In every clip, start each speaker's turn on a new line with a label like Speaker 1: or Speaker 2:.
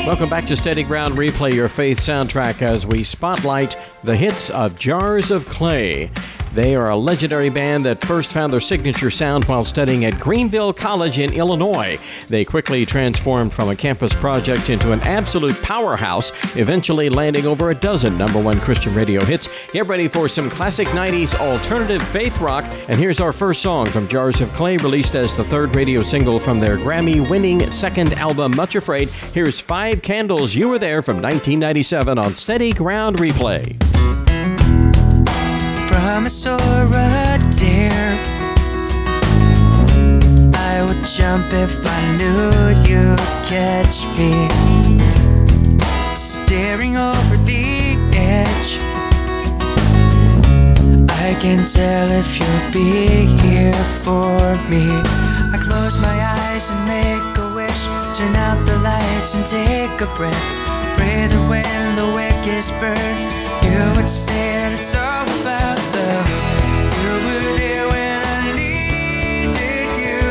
Speaker 1: Welcome back to Steady Ground Replay, your faith soundtrack, as we spotlight the hits of Jars of Clay. They are a legendary band that first found their signature sound while studying at Greenville College in Illinois. They quickly transformed from a campus project into an absolute powerhouse, eventually landing over a dozen #1 Christian radio hits. Get ready for some classic 90s alternative faith rock, and here's our first song from Jars of Clay, released as the third radio single from their Grammy-winning second album, Much Afraid. Here's Five Candles, You Were There, from 1997 on Steady Ground Replay.
Speaker 2: Promise or a dare, I would jump if I knew you'd catch me staring over the edge. I can tell if you'll be here for me. I close my eyes and make a wish, turn out the lights and take a breath. Pray that when the wick is burned, you would say that it's all about love. You were there when I needed you.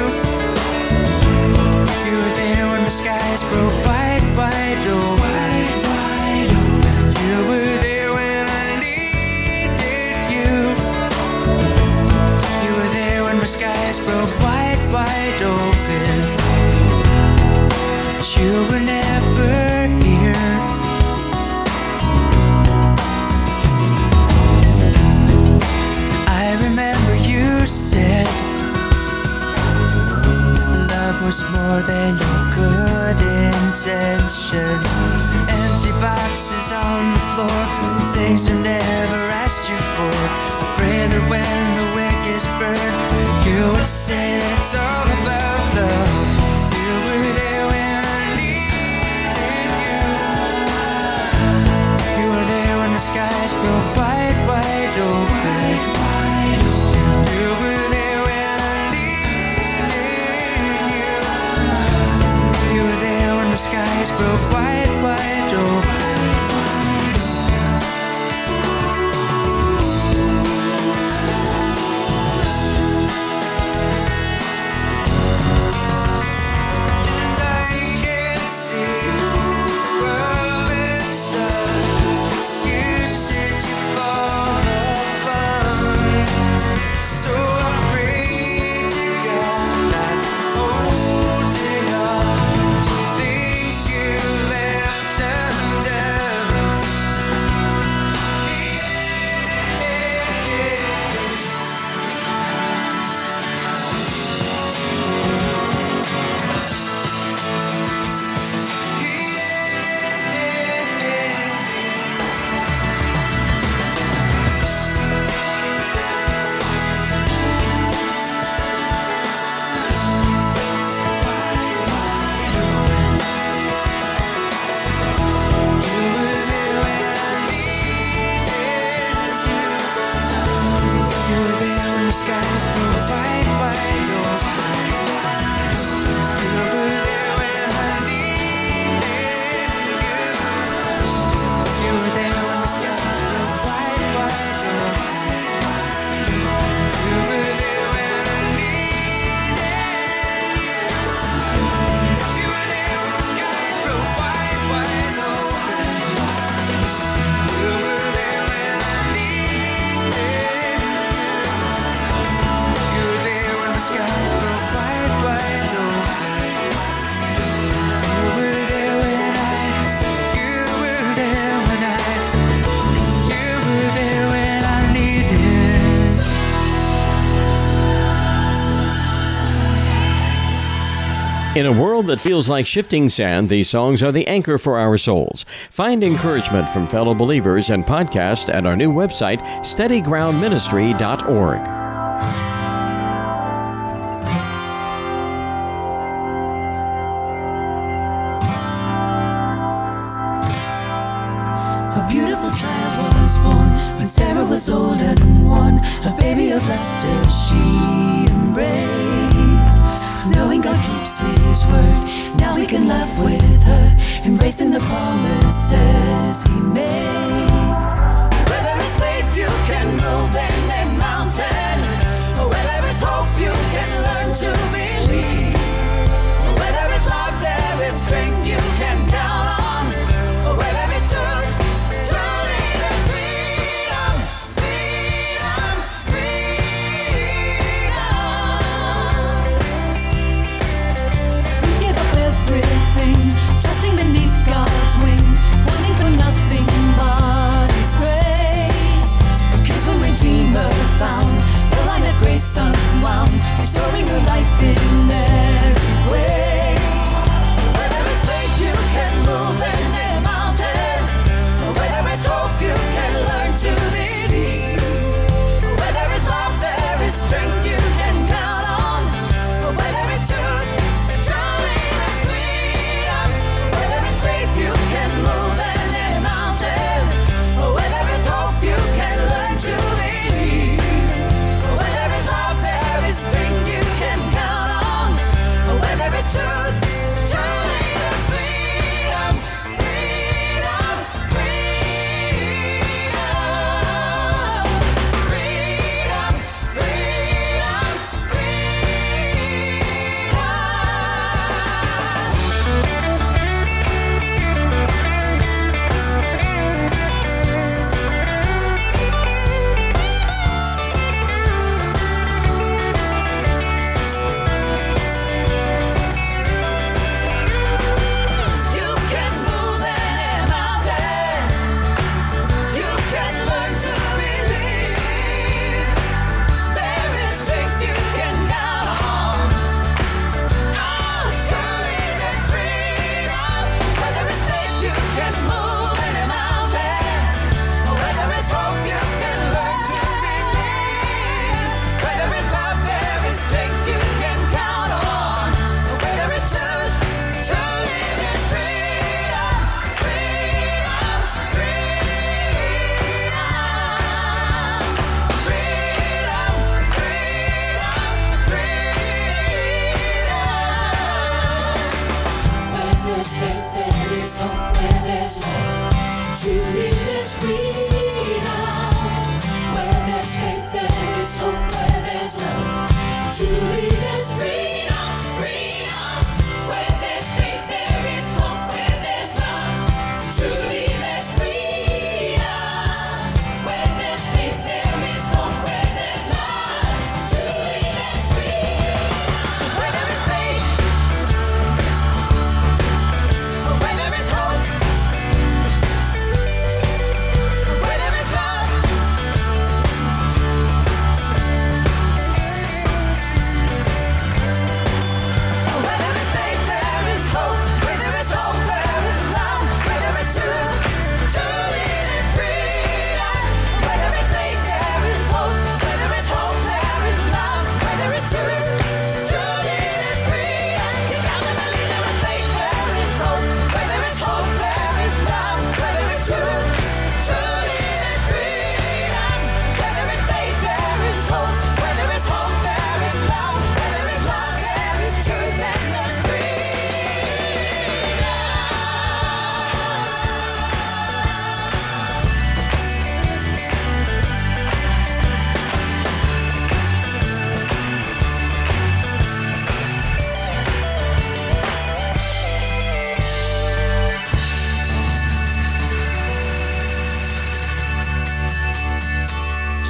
Speaker 2: You were there when the skies broke wide, wide open. You were there when I needed you. You were there when the skies broke wide, wide open. But you were never here. You said love was more than your good intentions. Empty boxes on the floor, things I never asked you for. I pray that when the wick is burned, you would say that it's all about love. You were there when I needed you. You were there when the skies broke wide, wide open. You were there when I needed you. You were there when the skies broke wide, wide open. And I can see the world is up. Excuses you fall apart. So I pray to God, I'm holding on to things you left undone. Skies broke wide, wide open. You were there when I needed you. You were there when the skies broke wide, wide open. You were there when I needed you. You were there when the skies broke wide, wide open. You were there when I needed you. You were there when the skies broke wide, wide open. You were there when you were there when you were there when I needed.
Speaker 1: In a world that feels like shifting sand, these songs are the anchor for our souls. Find encouragement from fellow believers and podcast at our new website, steadygroundministry.org.
Speaker 3: A beautiful child was born when Sarah was old and one, a baby of laughter she embraced. Knowing God keeps his word, now we can laugh with her, embracing the promises he makes. Where there is faith you can move any mountain. Where there is hope you can learn to believe. Where there is love there is strength you can count on.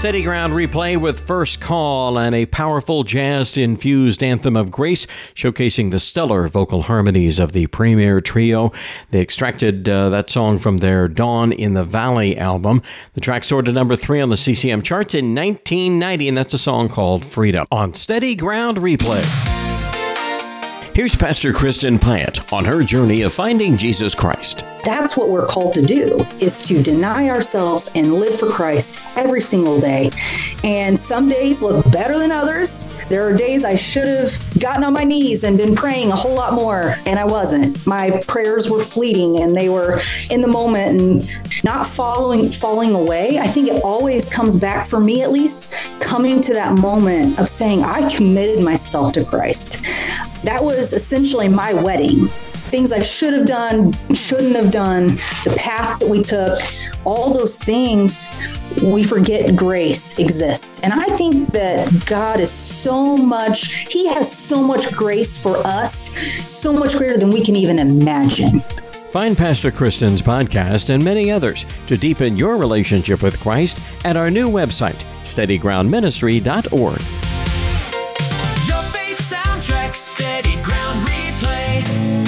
Speaker 1: Steady Ground Replay with First Call and a powerful jazz-infused anthem of grace showcasing the stellar vocal harmonies of the Premier Trio. They extracted that song from their Dawn in the Valley album. The track soared to number 3 on the CCM charts in 1990, and that's a song called Freedom on Steady Ground Replay. Here's Pastor Kristen Pyatt on her journey of finding Jesus Christ.
Speaker 4: That's what we're called to do, is to deny ourselves and live for Christ every single day. And some days look better than others. There are days I should have gotten on my knees and been praying a whole lot more, and I wasn't. My prayers were fleeting and they were in the moment and not falling away. I think it always comes back, for me at least, coming to that moment of saying, I committed myself to Christ. That was essentially my wedding. Things I should have done, shouldn't have done, the path that we took, all those things, we forget grace exists. And I think that God is He has so much grace for us, so much greater than we can even imagine.
Speaker 1: Find Pastor Kristen's podcast and many others to deepen your relationship with Christ at our new website, steadygroundministry.org.
Speaker 2: Your faith soundtrack, Steady Ground Replay.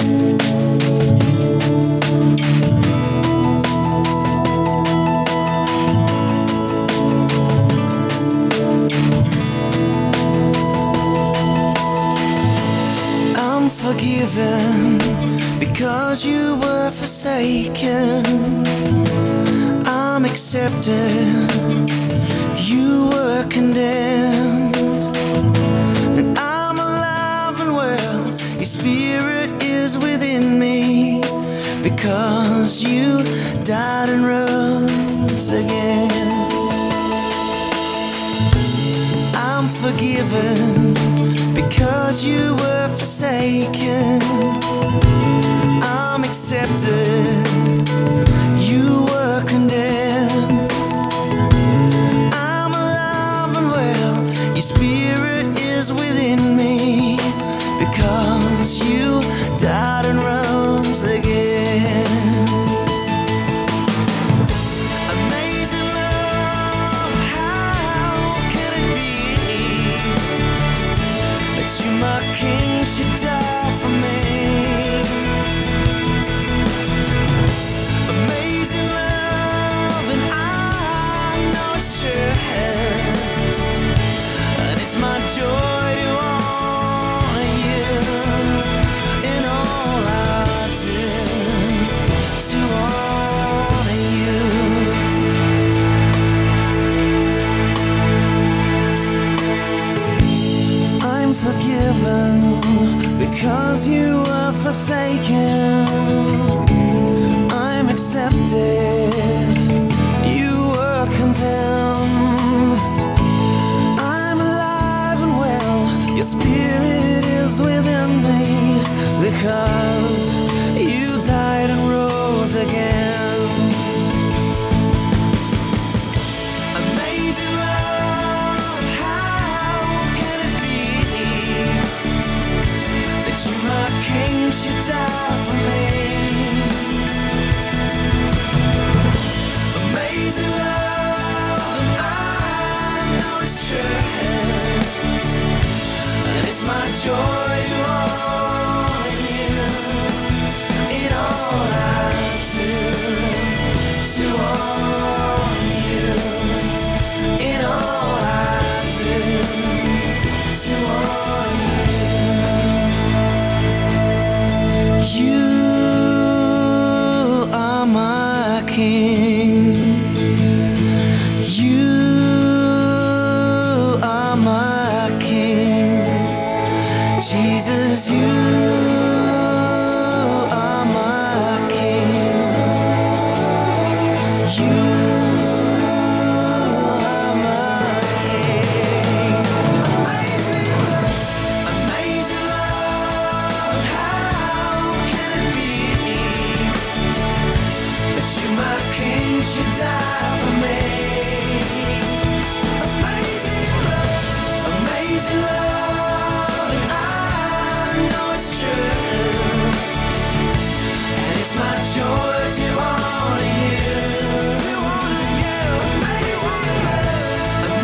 Speaker 2: I'm forgiven because you were forsaken. I'm accepted, you were condemned. And I'm alive and well, your spirit is within me, because you died and rose again. I'm forgiven because you were forsaken. I'm accepted, you were condemned. I'm alive and well, your spirit is within me, because you died and rose again. Amazing love, how can it be that you, my King, should die for me? Amazing love, and I know it's true, and it's my joy to honor you in all I do, to honor you. I'm forgiven because you were forsaken. I'm accepted, you were condemned. I'm alive and well, your spirit is within me, because you died and rose again. Amazing love, how can it be that you, my King, should die for me? Amazing love, and I know it's true, and it's my joy to honor you in all I do, to honor you in all I do, to honor you. You are my King. You are my King. Jesus, you are my King. You are my King. Amazing love, how can it be that you, my King, should die for me? Amazing love, and I know it's true, and it's my joy to honor you, to honor you. Amazing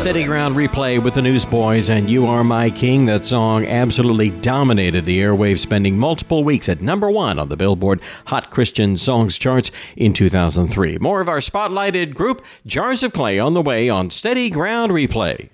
Speaker 1: Steady Ground Replay with the Newsboys and You Are My King. That song absolutely dominated the airwaves, spending multiple weeks at number 1 on the Billboard Hot Christian Songs charts in 2003. More of our spotlighted group, Jars of Clay, on the way on Steady Ground Replay.